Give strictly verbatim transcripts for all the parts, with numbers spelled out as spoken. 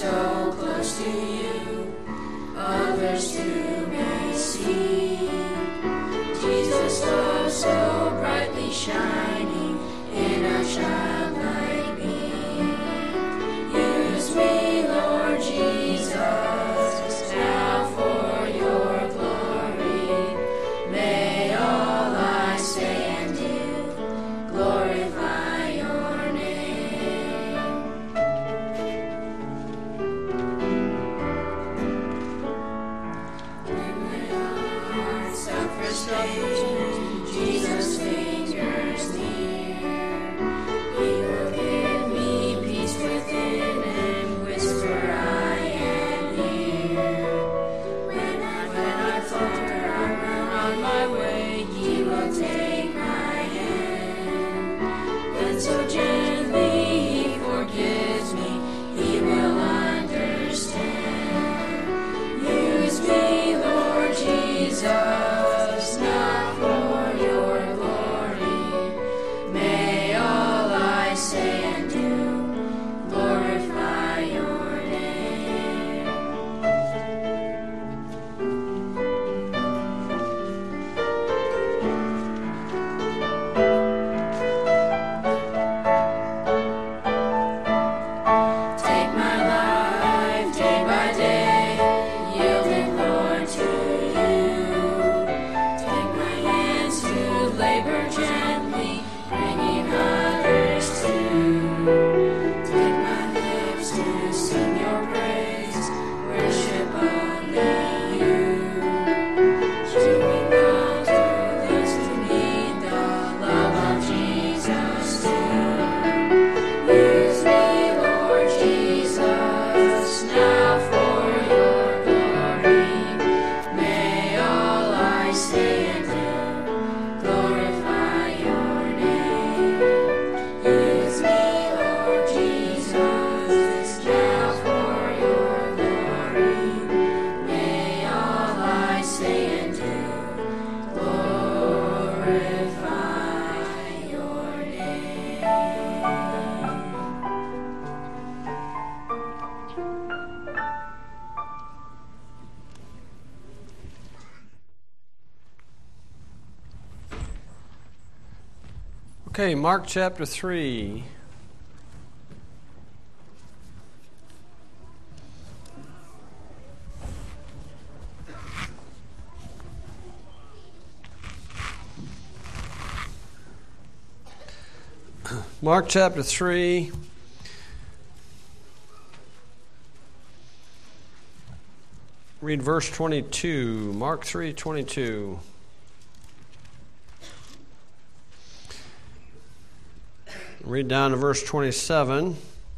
so close to you, others too may see. Jesus' love so brightly shining in a child like me. Use me, Lord Jesus, now for your glory. May all I say and do glorify your name. When my heart suffers pain, Jesus' fingers near. He will give me peace within and whisper I am here. When I, when I falter, I run on my way, He will take my hand. And so gently He forgives me, He will understand. Use me, Lord Jesus, now for your glory. May all I say and do glorify your name. Take my life day by day, yielding, Lord, to you. Take my hands to labor gently, bringing others to you. Take my lips to sing your praise, worship only you. Streaming down to those who need the love of Jesus too. Use me, Lord Jesus, now for your glory. May all I say and do glorify your name. Use me, Lord Jesus, now for your glory. May all I say and do glorify your name. Okay, Mark chapter three. Mark chapter three. Read verse twenty-two. Mark three twenty-two. Read down to verse twenty-seven,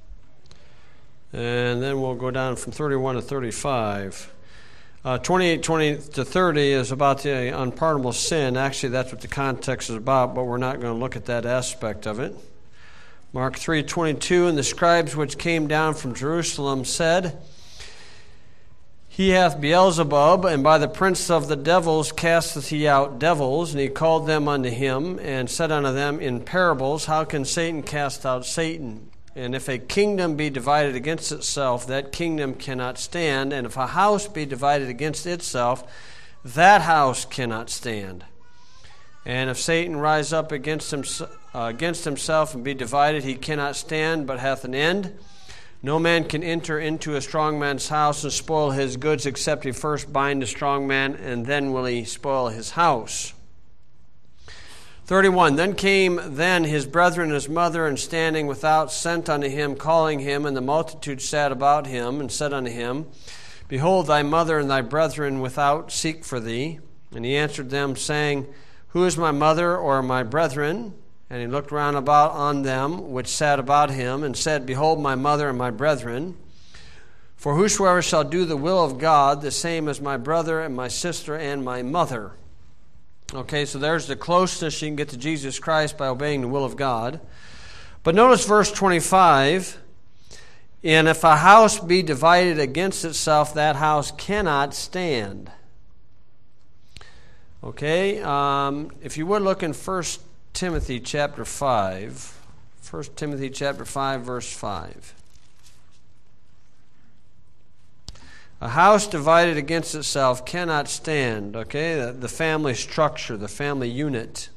and then we'll go down from thirty-one to thirty-five. Uh, twenty-eight, twenty to thirty is about the unpardonable sin. Actually, that's what the context is about, but we're not going to look at that aspect of it. Mark three twenty-two, and the scribes which came down from Jerusalem said, He hath Beelzebub, and by the prince of the devils casteth he out devils. And he called them unto him, and said unto them in parables, How can Satan cast out Satan? And if a kingdom be divided against itself, that kingdom cannot stand. And if a house be divided against itself, that house cannot stand. And if Satan rise up against, him, uh, against himself and be divided, he cannot stand, but hath an end. No man can enter into a strong man's house and spoil his goods, except he first bind the strong man, and then will he spoil his house. thirty-one, Then came then his brethren and his mother, and standing without sent unto him, calling him, and the multitude sat about him, and said unto him, Behold, thy mother and thy brethren without seek for thee. And he answered them, saying, Who is my mother or my brethren? And he looked round about on them which sat about him, and said, Behold, my mother and my brethren. For whosoever shall do the will of God, the same as my brother and my sister and my mother. Okay, so there's the closeness you can get to Jesus Christ by obeying the will of God. But notice verse twenty-five. And if a house be divided against itself, that house cannot stand. Okay, um, if you would look in First Timothy chapter five. First Timothy chapter five, verse five. A house divided against itself cannot stand, okay? The, the family structure, the family unit.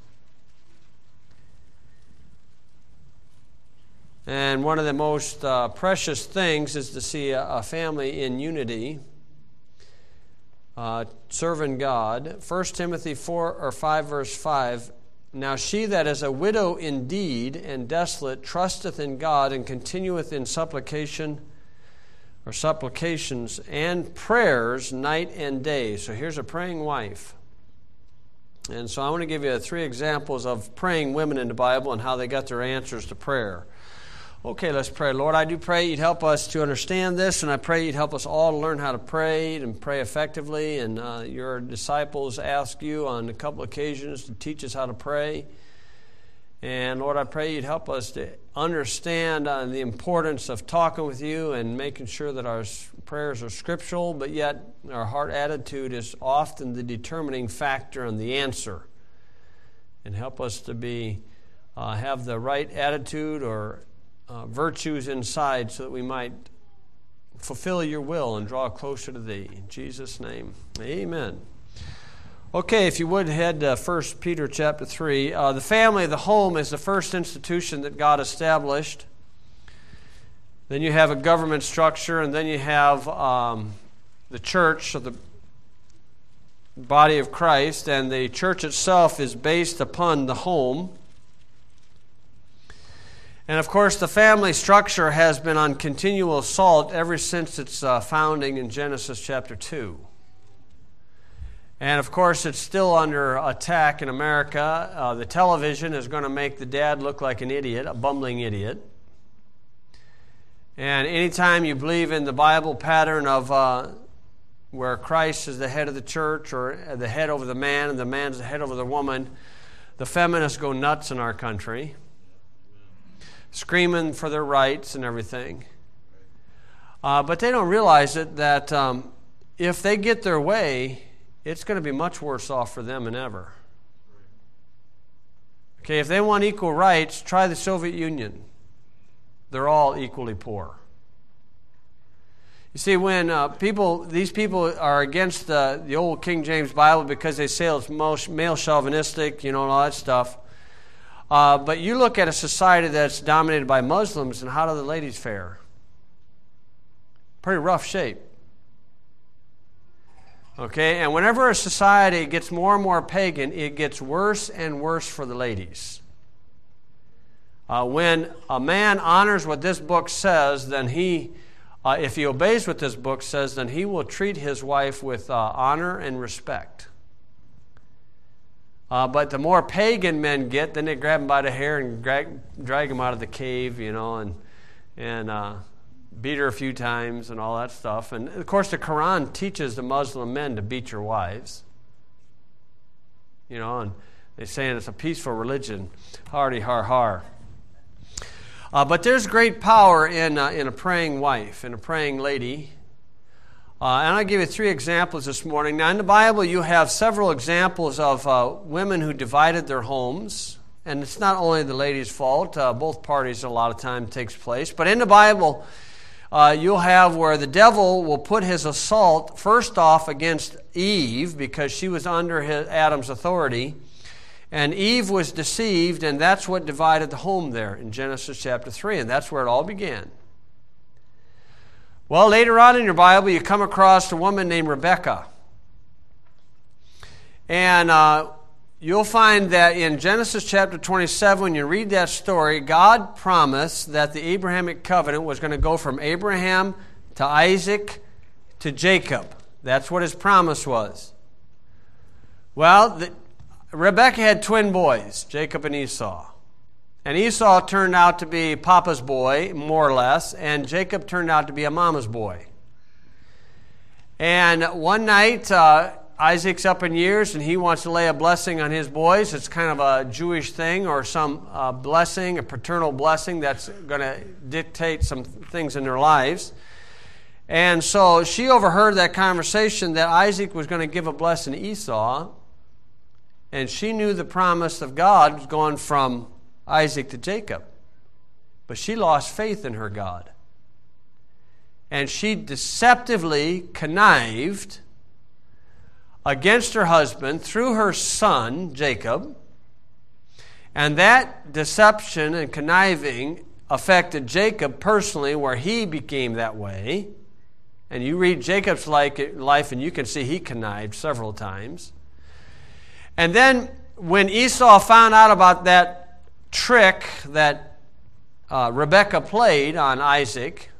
And one of the most uh, precious things is to see a, a family in unity, uh, serving God. First Timothy four or five, verse five. Now she that is a widow indeed and desolate trusteth in God and continueth in supplication or supplications and prayers night and day. So here's a praying wife. And so I want to give you three examples of praying women in the Bible and how they got their answers to prayer. Okay, let's pray. Lord, I do pray you'd help us to understand this, and I pray you'd help us all to learn how to pray and pray effectively. And uh, your disciples ask you on a couple occasions to teach us how to pray. And Lord, I pray you'd help us to understand uh, the importance of talking with you and making sure that our prayers are scriptural, but yet our heart attitude is often the determining factor in the answer. And help us to be uh, have the right attitude or Uh, virtues inside so that we might fulfill your will and draw closer to thee. In Jesus' name, amen. Okay, if you would head to First Peter chapter three. Uh, the family, the home, is the first institution that God established. Then you have a government structure, and then you have um, the church, or the body of Christ, and the church itself is based upon the home. And of course, the family structure has been on continual assault ever since its uh, founding in Genesis chapter two. And of course, it's still under attack in America. Uh, the television is going to make the dad look like an idiot, a bumbling idiot. And anytime you believe in the Bible pattern of uh, where Christ is the head of the church, or the head over the man, and the man's the head over the woman, the feminists go nuts in our country, screaming for their rights and everything. Uh, but they don't realize it that um, if they get their way, it's going to be much worse off for them than ever. Okay, if they want equal rights, try the Soviet Union. They're all equally poor. You see, when uh, people, these people are against the, the old King James Bible because they say it's most male chauvinistic, you know, and all that stuff. Uh, but you look at a society that's dominated by Muslims, and how do the ladies fare? Pretty rough shape. Okay, and whenever a society gets more and more pagan, it gets worse and worse for the ladies. Uh, when a man honors what this book says, then he, uh, if he obeys what this book says, then he will treat his wife with uh, honor and respect. Uh, but the more pagan men get, then they grab him by the hair and drag, drag him out of the cave, you know, and and uh, beat her a few times and all that stuff. And, of course, the Quran teaches the Muslim men to beat your wives. You know, and they're saying it's a peaceful religion. Hardy har har. Uh, but there's great power in, uh, in a praying wife, in a praying lady. Uh, and I'll give you three examples this morning. Now, in the Bible, you have several examples of uh, women who divided their homes. And it's not only the lady's fault. Uh, both parties, a lot of time, takes place. But in the Bible, uh, you'll have where the devil will put his assault first off against Eve because she was under his, Adam's authority. And Eve was deceived, and that's what divided the home there in Genesis chapter three. And that's where it all began. Well, later on in your Bible, you come across a woman named Rebecca. And uh, you'll find that in Genesis chapter twenty-seven, when you read that story, God promised that the Abrahamic covenant was going to go from Abraham to Isaac to Jacob. That's what his promise was. Well, the, Rebecca had twin boys, Jacob and Esau. And Esau turned out to be Papa's boy, more or less, and Jacob turned out to be a mama's boy. And one night, uh, Isaac's up in years, and he wants to lay a blessing on his boys. It's kind of a Jewish thing, or some uh, blessing, a paternal blessing that's going to dictate some things in their lives. And so she overheard that conversation that Isaac was going to give a blessing to Esau, and she knew the promise of God was going from Isaac to Jacob. But she lost faith in her God. and she deceptively connived against her husband through her son, Jacob. And that deception and conniving affected Jacob personally, where he became that way. And you read Jacob's life and you can see he connived several times. And then when Esau found out about that trick that uh, Rebekah played on Isaac,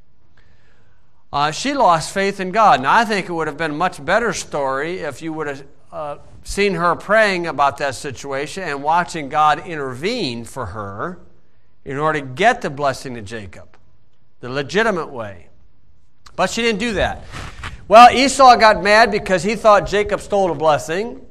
uh, she lost faith in God. Now, I think it would have been a much better story if you would have uh, seen her praying about that situation and watching God intervene for her in order to get the blessing to Jacob, the legitimate way. But she didn't do that. Well, Esau got mad because he thought Jacob stole a blessing,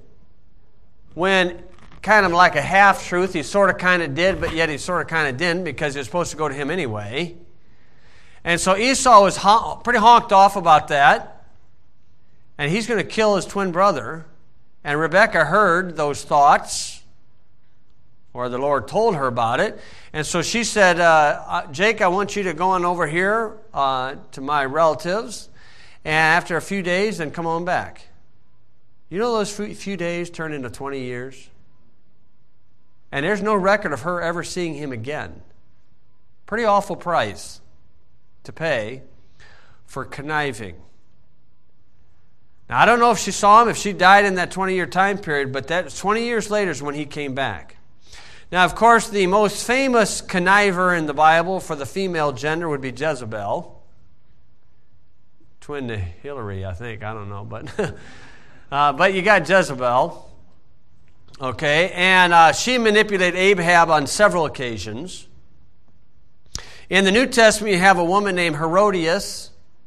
when kind of like a half-truth, he sort of kind of did, but yet he sort of kind of didn't, because it was supposed to go to him anyway. And so Esau was hon- pretty honked off about that, and he's going to kill his twin brother. And Rebekah heard those thoughts, or the Lord told her about it. And so she said, uh, Jake, I want you to go on over here uh, to my relatives, and after a few days, then come on back. You know those few days turn into twenty years? And there's no record of her ever seeing him again. Pretty awful price to pay for conniving. Now, I don't know if she saw him, if she died in that twenty-year time period, but that twenty years later is when he came back. Now, of course, the most famous conniver in the Bible for the female gender would be Jezebel. Twin to Hillary, I think. I don't know, but uh, but you got Jezebel. Okay, and uh, she manipulated Ahab on several occasions. In the New Testament, you have a woman named Herodias,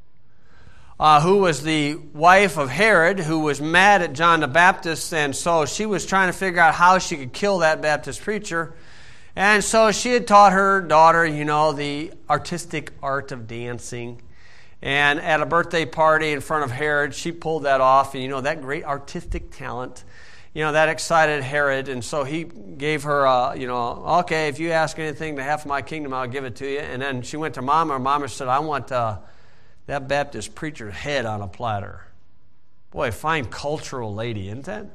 uh, who was the wife of Herod, who was mad at John the Baptist, and so she was trying to figure out how she could kill that Baptist preacher. And so she had taught her daughter, you know, the artistic art of dancing. And at a birthday party in front of Herod, she pulled that off, and, you know, that great artistic talent, you know, that excited Herod, and so he gave her, uh, you know, okay, if you ask anything to half of my kingdom, I'll give it to you. And then she went to Mama, and Mama said, I want uh, that Baptist preacher's head on a platter. Boy, fine cultural lady, isn't that?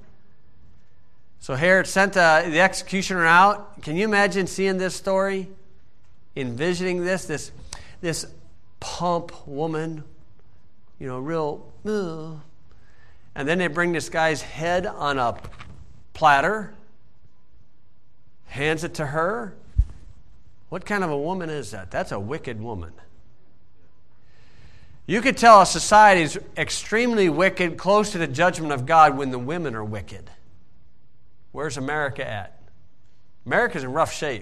So Herod sent uh, the executioner out. Can you imagine seeing this story? Envisioning this, this, this plump woman, you know, real... Uh, And then they bring this guy's head on a platter, hands it to her. What kind of a woman is that? That's a wicked woman. You could tell a society is extremely wicked, close to the judgment of God, when the women are wicked. Where's America at? America's in rough shape.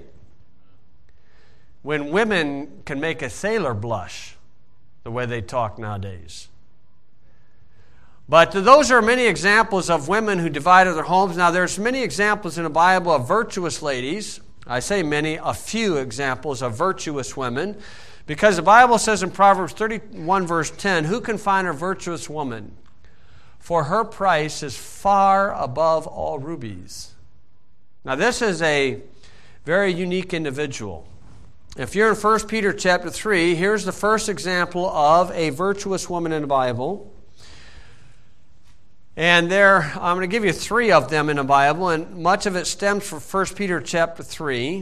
When women can make a sailor blush, the way they talk nowadays. But those are many examples of women who divided their homes. Now, there's many examples in the Bible of virtuous ladies. I say many, a few examples of virtuous women. Because the Bible says in Proverbs thirty-one, verse ten, who can find a virtuous woman? For her price is far above all rubies. Now, this is a very unique individual. If you're in First Peter chapter three, here's the first example of a virtuous woman in the Bible. And there, I'm going to give you three of them in the Bible, and much of it stems from First Peter chapter three.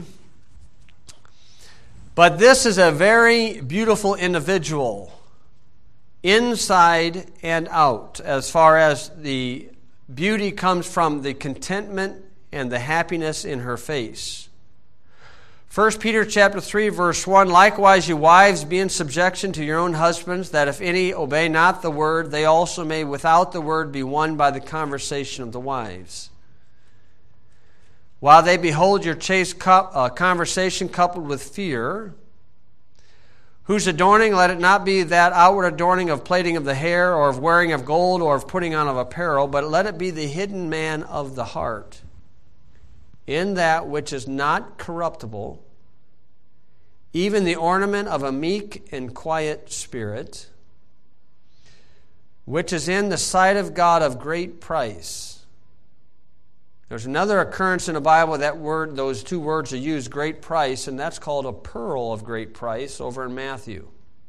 But this is a very beautiful individual, inside and out, as far as the beauty comes from the contentment and the happiness in her face. First Peter chapter three, verse one, likewise, you wives, be in subjection to your own husbands, that if any obey not the word, they also may without the word be won by the conversation of the wives. While they behold your chaste co- uh, conversation coupled with fear, whose adorning, let it not be that outward adorning of plaiting of the hair, or of wearing of gold, or of putting on of apparel, but let it be the hidden man of the heart, in that which is not corruptible, even the ornament of a meek and quiet spirit, which is in the sight of God of great price. There's another occurrence in the Bible that word, those two words are used, great price, and that's called a pearl of great price over in Matthew.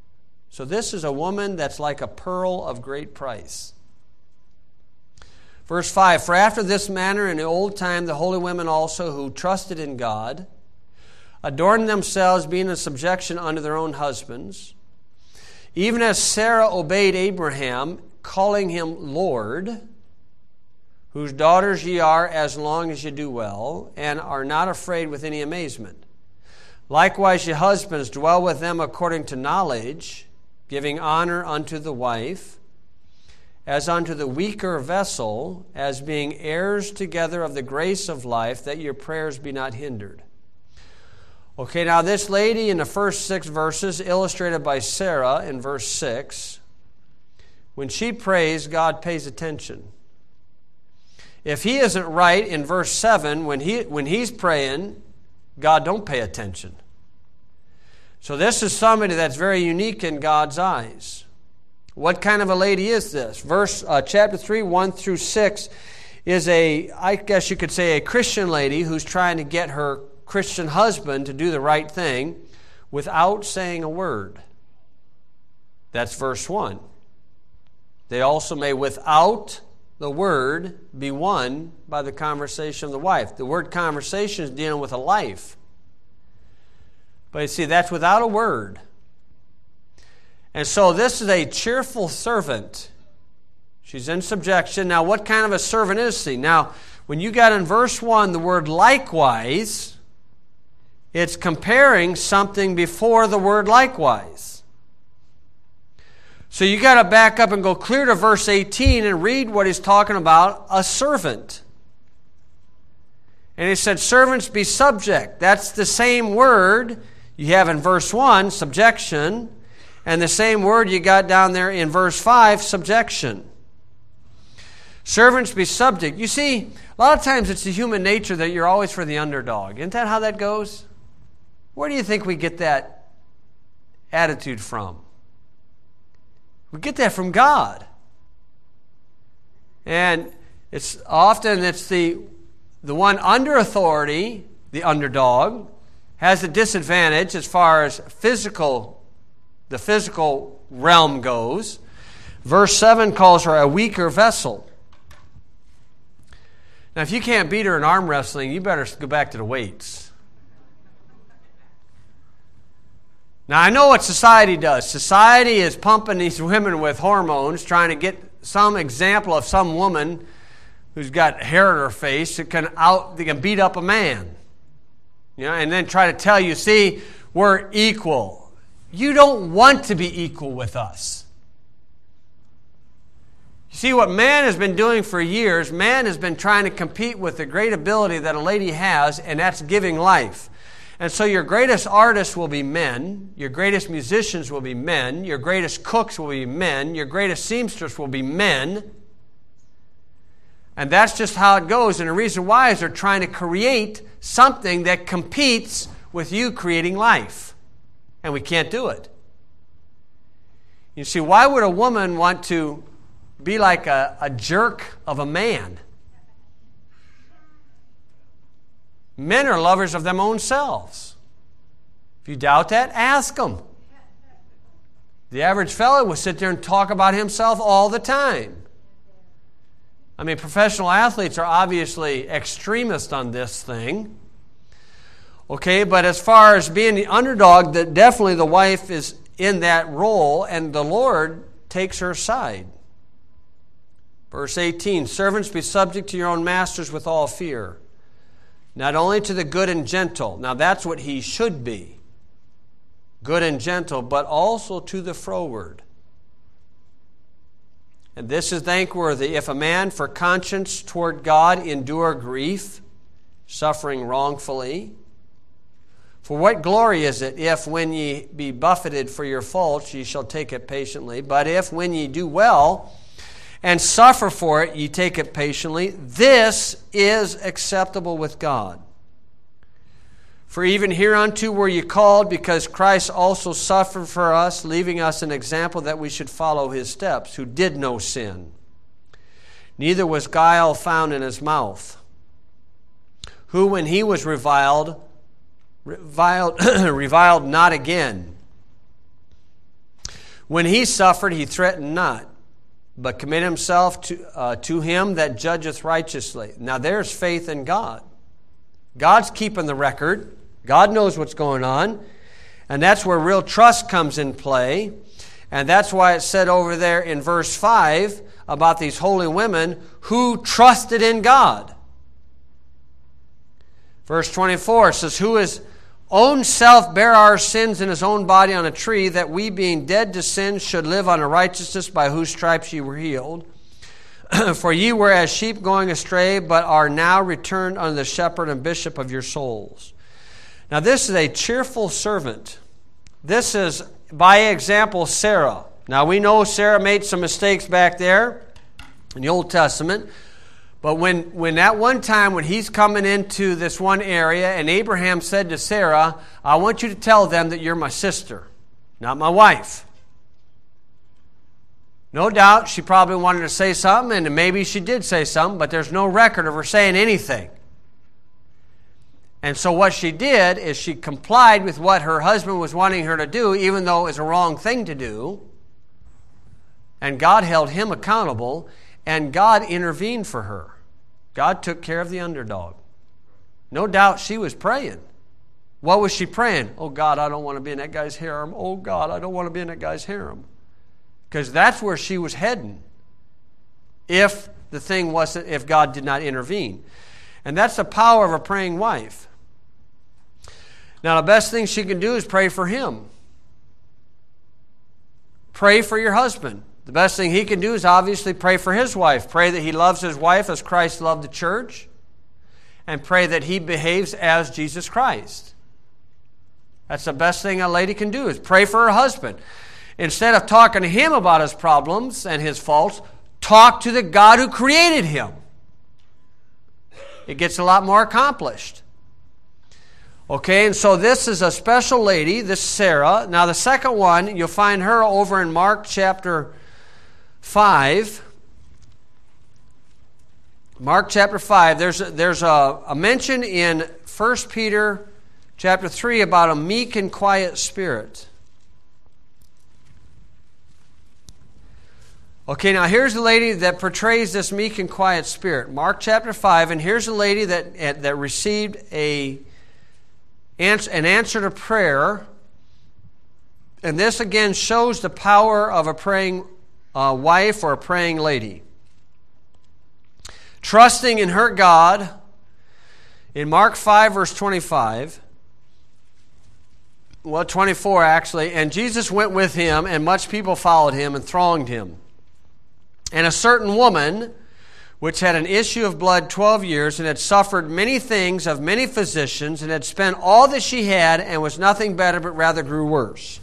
So this is a woman that's like a pearl of great price. Verse five, for after this manner in the old time the holy women also who trusted in God adorned themselves, being in subjection unto their own husbands, even as Sarah obeyed Abraham, calling him Lord, whose daughters ye are as long as ye do well, and are not afraid with any amazement. Likewise ye husbands, dwell with them according to knowledge, giving honor unto the wife, as unto the weaker vessel, as being heirs together of the grace of life, that your prayers be not hindered. Okay, now this lady in the first six verses, illustrated by Sarah in verse six, when she prays, God pays attention. If he isn't right in verse seven, when he when he's praying, God don't pay attention. So this is somebody that's very unique in God's eyes. What kind of a lady is this? Verse uh, chapter three, one through six, is a, I guess you could say, a Christian lady who's trying to get her Christian husband to do the right thing without saying a word. That's verse one. They also may, without the word, be won by the conversation of the wife. The word conversation is dealing with a life. But you see, that's without a word. And so this is a cheerful servant. She's in subjection. Now, what kind of a servant is she? Now, when you got in verse one the word likewise, it's comparing something before the word likewise. So you got to back up and go clear to verse eighteen and read what he's talking about, a servant. And he said, servants be subject. That's the same word you have in verse one, subjection, and the same word you got down there in verse five, subjection. Servants be subject. You see, a lot of times it's the human nature that you're always for the underdog. Isn't that how that goes? Where do you think we get that attitude from? We get that from God. And it's often it's the the one under authority, the underdog, has a disadvantage as far as physical, the physical realm goes. Verse seven calls her a weaker vessel. Now, if you can't beat her in arm wrestling, you better go back to the weights. Now, I know what society does. Society is pumping these women with hormones, trying to get some example of some woman who's got hair in her face that can out, they can beat up a man. You know, and then try to tell you, see, we're equal. You don't want to be equal with us. You see, what man has been doing for years, man has been trying to compete with the great ability that a lady has, and that's giving life. And so your greatest artists will be men, your greatest musicians will be men, your greatest cooks will be men, your greatest seamstress will be men. And that's just how it goes. And the reason why is they're trying to create something that competes with you creating life. And we can't do it. You see, why would a woman want to be like a, a jerk of a man? Men are lovers of their own selves. If you doubt that, ask them. The average fellow will sit there and talk about himself all the time. I mean, professional athletes are obviously extremists on this thing. Okay, but as far as being the underdog, that definitely the wife is in that role, and the Lord takes her side. Verse eighteen, servants, be subject to your own masters with all fear, not only to the good and gentle. Now that's what he should be, good and gentle, but also to the froward. And this is thankworthy, if a man for conscience toward God endure grief, suffering wrongfully. For what glory is it, if when ye be buffeted for your faults, ye shall take it patiently? But if when ye do well, and suffer for it, ye take it patiently, this is acceptable with God. For even hereunto were ye called, because Christ also suffered for us, leaving us an example that we should follow his steps, who did no sin. Neither was guile found in his mouth, who when he was reviled, reviled, reviled not again. When he suffered, he threatened not, but committed himself to, uh, to him that judgeth righteously. Now there's faith in God. God's keeping the record. God knows what's going on. And that's where real trust comes in play. And that's why it said over there in verse five about these holy women who trusted in God. Verse twenty-four says, who his own self bare our sins in his own body on a tree, that we being dead to sin should live unto righteousness, by whose stripes ye were healed. For ye were as sheep going astray, but are now returned unto the shepherd and bishop of your souls. Now this is a cheerful servant. This is, by example, Sarah. Now we know Sarah made some mistakes back there in the Old Testament. But when, when that one time when he's coming into this one area, and Abraham said to Sarah, I want you to tell them that you're my sister, not my wife. No doubt she probably wanted to say something, and maybe she did say something, but there's no record of her saying anything. And so what she did is she complied with what her husband was wanting her to do, even though it was a wrong thing to do. And God held him accountable, and God intervened for her. God took care of the underdog. No doubt she was praying. What was she praying? Oh, God, I don't want to be in that guy's harem. Oh, God, I don't want to be in that guy's harem. Because that's where she was heading if the thing wasn't, if God did not intervene. And that's the power of a praying wife. Now, the best thing she can do is pray for him. Pray for your husband. The best thing he can do is obviously pray for his wife. Pray that he loves his wife as Christ loved the church. And pray that he behaves as Jesus Christ. That's the best thing a lady can do, is pray for her husband. Instead of talking to him about his problems and his faults, talk to the God who created him. It gets a lot more accomplished. Okay, and so this is a special lady, this Sarah. Now the second one, you'll find her over in Mark chapter five. Mark chapter five, there's a, there's a, a mention in First Peter chapter three about a meek and quiet spirit. Okay, now here's a lady that portrays this meek and quiet spirit. Mark chapter five, and here's a lady that, that received a, an answer to prayer. And this again shows the power of a praying uh, wife or a praying lady. Trusting in her God, in Mark five, verse twenty-five, well, twenty-four actually, and Jesus went with him, and much people followed him and thronged him. And a certain woman, which had an issue of blood twelve years, and had suffered many things of many physicians, and had spent all that she had, and was nothing better, but rather grew worse.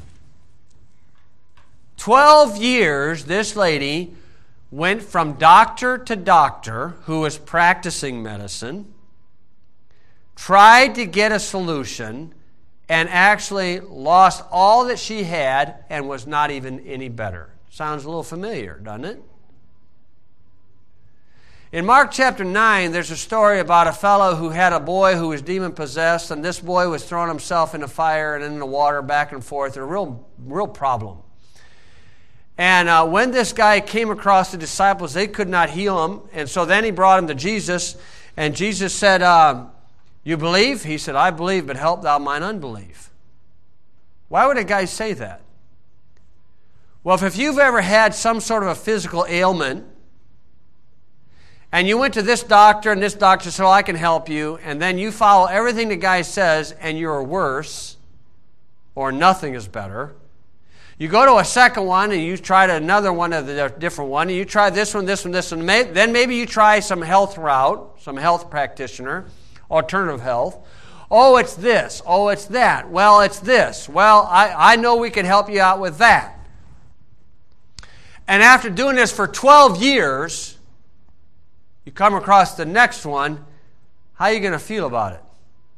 Twelve years, this lady went from doctor to doctor who was practicing medicine, tried to get a solution, and actually lost all that she had and was not even any better. Sounds a little familiar, doesn't it? In Mark chapter nine, there's a story about a fellow who had a boy who was demon-possessed, and this boy was throwing himself in the fire and in the water back and forth, a real, real problem. And uh, when this guy came across the disciples, they could not heal him. And so then he brought him to Jesus. And Jesus said, uh, you believe? He said, I believe, but help thou mine unbelief. Why would a guy say that? Well, if, if you've ever had some sort of a physical ailment, and you went to this doctor, and this doctor said, oh, I can help you, and then you follow everything the guy says, and you're worse, or nothing is better. You go to a second one, and you try to another one of the different one, and you try this one, this one, this one. Then maybe you try some health route, some health practitioner, alternative health. Oh, it's this. Oh, it's that. Well, it's this. Well, I, I know we can help you out with that. And after doing this for twelve years, you come across the next one. How are you going to feel about it?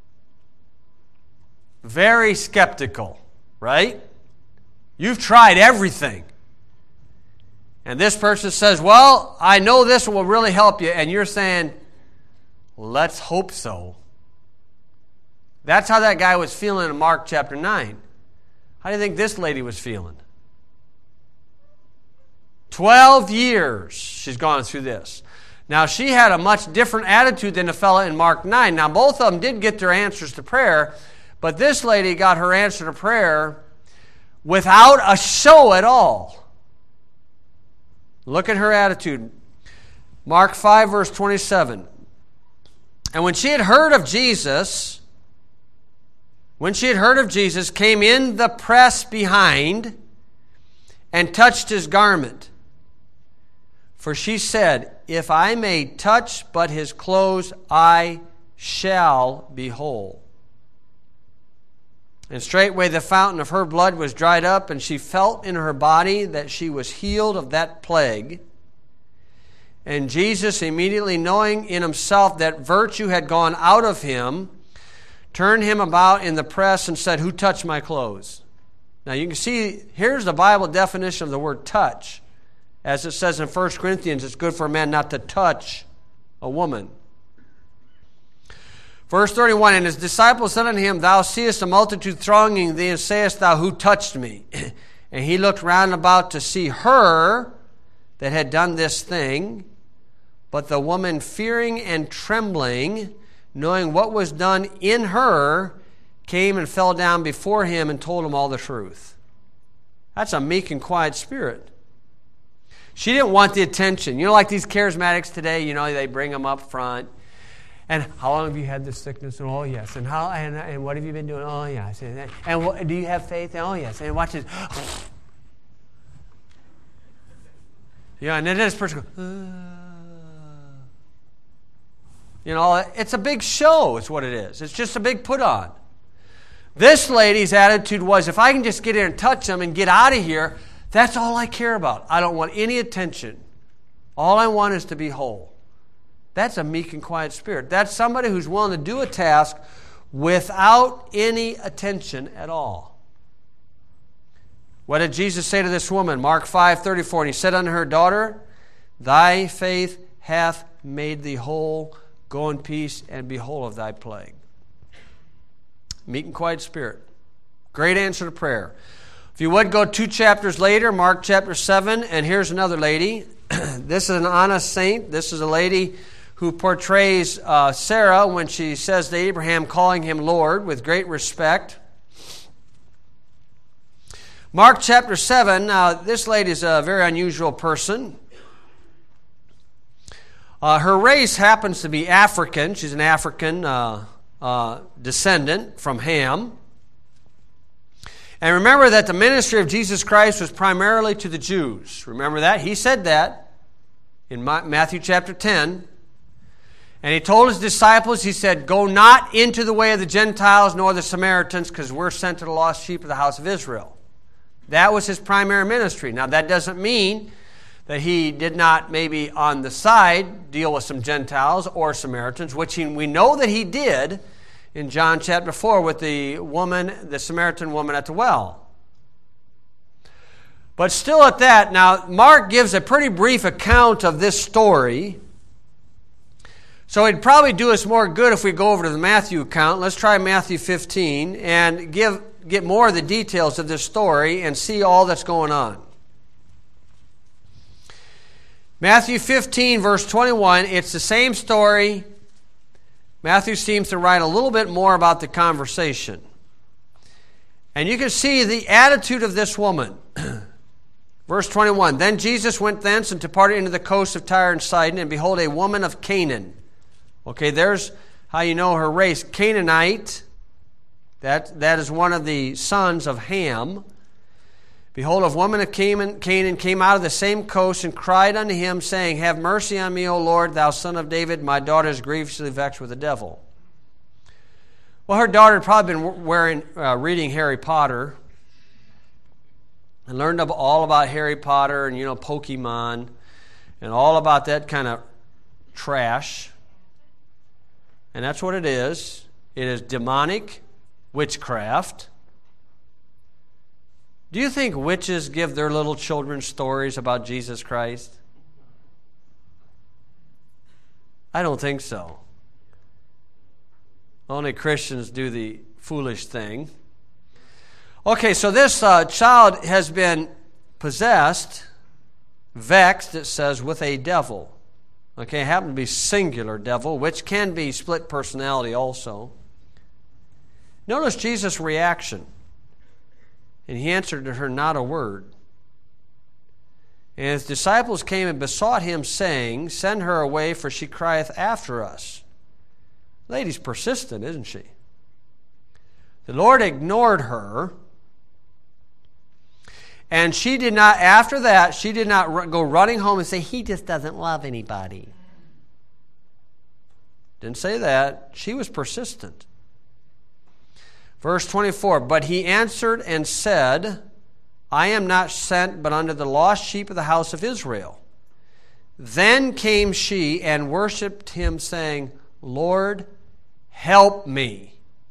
Very skeptical, right? You've tried everything. And this person says, well, I know this will really help you. And you're saying, let's hope so. That's how that guy was feeling in Mark chapter nine. How do you think this lady was feeling? Twelve years she's gone through this. Now, she had a much different attitude than the fella in Mark nine. Now, both of them did get their answers to prayer, but this lady got her answer to prayer without a show at all. Look at her attitude. Mark five, verse twenty-seven. And when she had heard of Jesus, when she had heard of Jesus, came in the press behind and touched his garment. For she said, if I may touch but his clothes, I shall be whole. And straightway the fountain of her blood was dried up, and she felt in her body that she was healed of that plague. And Jesus, immediately knowing in himself that virtue had gone out of him, turned him about in the press and said, who touched my clothes? Now you can see, here's the Bible definition of the word touch. As it says in First Corinthians, it's good for a man not to touch a woman. Verse thirty-one, and his disciples said unto him, thou seest a multitude thronging thee, and sayest thou, who touched me? And he looked round about to see her that had done this thing. But the woman, fearing and trembling, knowing what was done in her, came and fell down before him and told him all the truth. That's a meek and quiet spirit. She didn't want the attention. You know, like these charismatics today, you know, they bring them up front. And how long have you had this sickness? And, oh, yes. And how? And, and what have you been doing? Oh, yes. And, and what, do you have faith? Oh, yes. And watch this. Yeah, and then this person goes, uh. You know, it's a big show is what it is. It's just a big put on. This lady's attitude was, if I can just get in and touch them and get out of here, that's all I care about. I don't want any attention. All I want is to be whole. That's a meek and quiet spirit. That's somebody who's willing to do a task without any attention at all. What did Jesus say to this woman? Mark five thirty-four, and he said unto her, daughter, thy faith hath made thee whole. Go in peace and be whole of thy plague. Meek and quiet spirit. Great answer to prayer. If you would go two chapters later, Mark chapter seven, and here's another lady. This is an honest saint. This is a lady who portrays uh, Sarah when she says to Abraham, calling him Lord, with great respect. Mark chapter seven, now this lady is a very unusual person. Uh, her race happens to be African. She's an African uh, uh, descendant from Ham. And remember that the ministry of Jesus Christ was primarily to the Jews. Remember that? He said that in Matthew chapter ten. And he told his disciples, he said, go not into the way of the Gentiles nor the Samaritans, because we're sent to the lost sheep of the house of Israel. That was his primary ministry. Now that doesn't mean that he did not maybe on the side deal with some Gentiles or Samaritans, which he, we know that he did in John chapter four with the woman, the Samaritan woman at the well. But still at that, now Mark gives a pretty brief account of this story. So it'd probably do us more good if we go over to the Matthew account. Let's try Matthew fifteen and give get more of the details of this story and see all that's going on. Matthew fifteen, verse twenty-one, it's the same story. Matthew seems to write a little bit more about the conversation. And you can see the attitude of this woman. Verse twenty-one, then Jesus went thence and departed into the coast of Tyre and Sidon, and behold, a woman of Canaan. Okay, there's how you know her race. Canaanite, that, that is one of the sons of Ham. Behold, a woman of Canaan came out of the same coast and cried unto him, saying, have mercy on me, O Lord, thou son of David, my daughter is grievously vexed with the devil. Well, her daughter had probably been wearing, uh, reading Harry Potter and learned all about Harry Potter and, you know, Pokemon and all about that kind of trash. And that's what it is. It is demonic witchcraft. Do you think witches give their little children stories about Jesus Christ? I don't think so. Only Christians do the foolish thing. Okay, so this uh, child has been possessed. vexed, it says, with a devil. Okay, it happened to be singular devil, which can be split personality also. Notice Jesus' reaction. And he answered to her not a word. And his disciples came and besought him, saying, Send her away, for she crieth after us. Lady's persistent, isn't she? The Lord ignored her. And she did not, after that, she did not go running home and say, he just doesn't love anybody. Didn't say that. She was persistent. Verse twenty-four, But he answered and said, I am not sent but unto the lost sheep of the house of Israel. Then came she and worshipped him, saying, Lord, help me.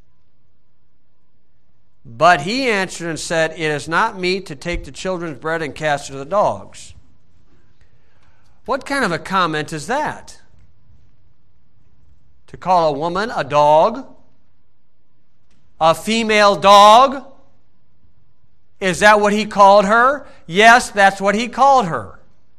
But he answered and said, It is not meet to take the children's bread and cast it to the dogs. What kind of a comment is that? To call a woman a dog? A female dog? Is that what he called her? Yes, that's what he called her.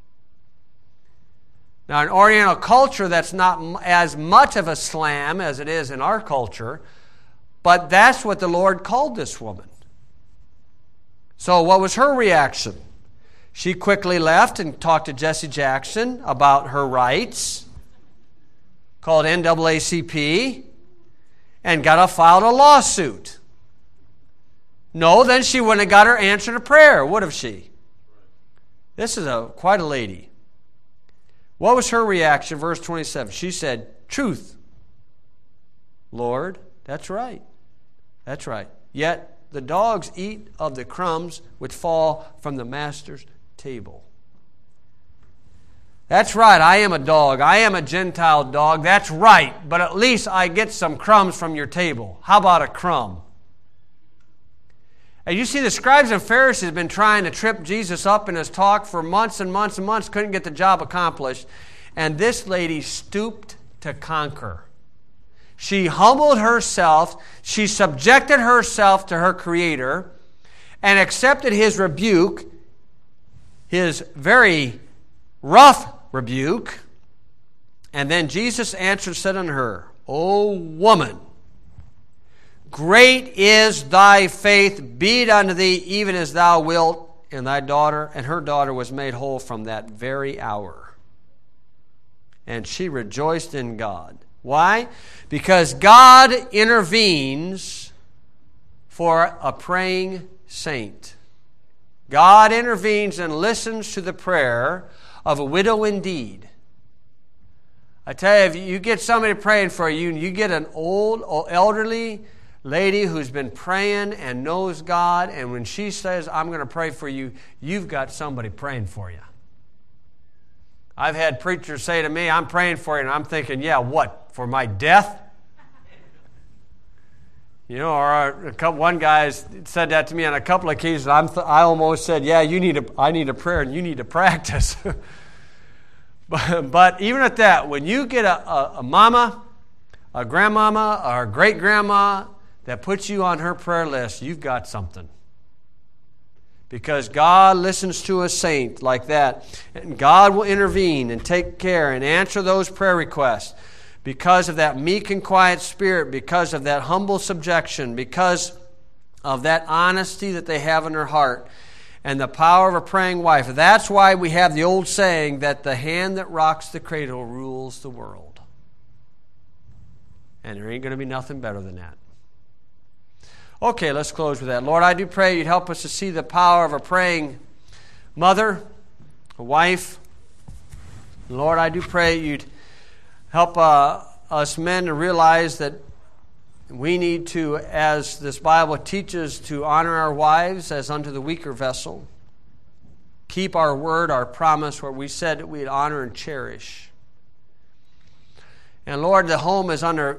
Now, in Oriental culture, that's not as much of a slam as it is in our culture, but that's what the Lord called this woman. So what was her reaction? She quickly left and talked to Jesse Jackson about her rights, called N double A C P, and got a, filed a lawsuit. No, then she wouldn't have got her answer to prayer, would have she? This is a quite a lady. What was her reaction? Verse twenty-seven. She said, Truth, Lord. That's right. That's right. Yet the dogs eat of the crumbs which fall from the master's table. That's right. I am a dog. I am a Gentile dog. That's right. But at least I get some crumbs from your table. How about a crumb? And you see, the scribes and Pharisees have been trying to trip Jesus up in his talk for months and months and months, couldn't get the job accomplished. And this lady stooped to conquer. She humbled herself, she subjected herself to her Creator, and accepted his rebuke, his very rough rebuke. And then Jesus answered, said unto her, O woman, great is thy faith, be it unto thee even as thou wilt. And thy daughter, and her daughter was made whole from that very hour. And she rejoiced in God. Why? Because God intervenes for a praying saint. God intervenes and listens to the prayer of a widow indeed. I tell you, if you get somebody praying for you, and you get an old, elderly lady who's been praying and knows God, and when she says, I'm going to pray for you, you've got somebody praying for you. I've had preachers say to me, I'm praying for you, and I'm thinking, yeah, what, for my death? You know, or a couple, one guy said that to me on a couple of occasions. I'm th- I almost said, yeah, you need a, I need a prayer, and you need to practice. but, but even at that, when you get a, a, a mama, a grandmama, or a great-grandma that puts you on her prayer list, you've got something. Because God listens to a saint like that. And God will intervene and take care and answer those prayer requests. Because of that meek and quiet spirit, because of that humble subjection, because of that honesty that they have in their heart, and the power of a praying wife. That's why we have the old saying that the hand that rocks the cradle rules the world. And there ain't going to be nothing better than that. Okay, let's close with that. Lord, I do pray you'd help us to see the power of a praying mother, a wife. Lord, I do pray you'd help uh, us men to realize that we need to, as this Bible teaches, to honor our wives as unto the weaker vessel. Keep our word, our promise, where we said that we'd honor and cherish. And Lord, the home is under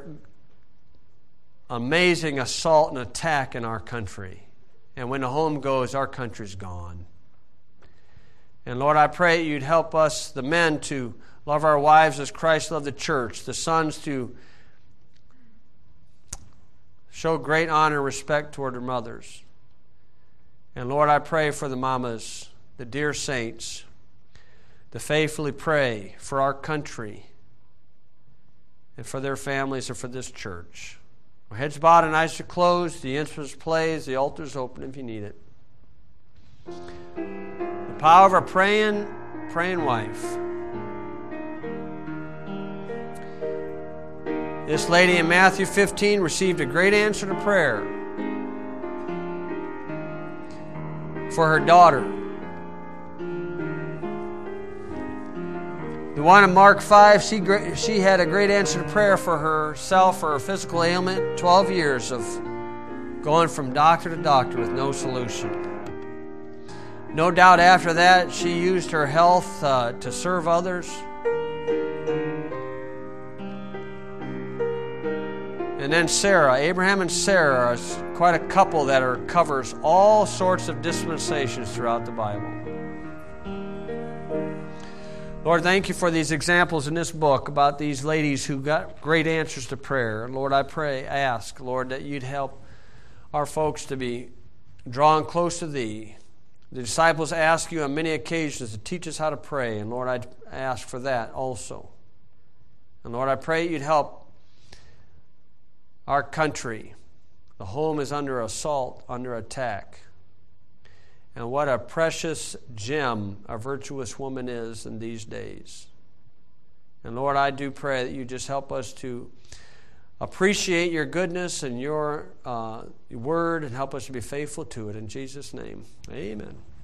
amazing assault and attack in our country. And when the home goes, our country's gone. And Lord, I pray you'd help us, the men, to love our wives as Christ loved the church, the sons to show great honor and respect toward their mothers. And Lord, I pray for the mamas, the dear saints, to faithfully pray for our country and for their families and for this church. Our heads bowed and eyes are closed. The instruments plays. The altar's open if you need it. The power of a praying, praying wife. This lady in Matthew fifteen received a great answer to prayer for her daughter. The one in Mark five, she, she had a great answer to prayer for herself for her physical ailment, twelve years of going from doctor to doctor with no solution. No doubt after that, she used her health uh, to serve others. And then Sarah, Abraham and Sarah are quite a couple that are, covers all sorts of dispensations throughout the Bible. Lord, thank you for these examples in this book about these ladies who got great answers to prayer. And Lord, I pray, ask, Lord, that you'd help our folks to be drawn close to thee. The disciples ask you on many occasions to teach us how to pray. And Lord, I ask for that also. And Lord, I pray you'd help our country. The home is under assault, under attack. And what a precious gem a virtuous woman is in these days. And Lord, I do pray that you just help us to appreciate your goodness and your uh, word and help us to be faithful to it. In Jesus' name, amen.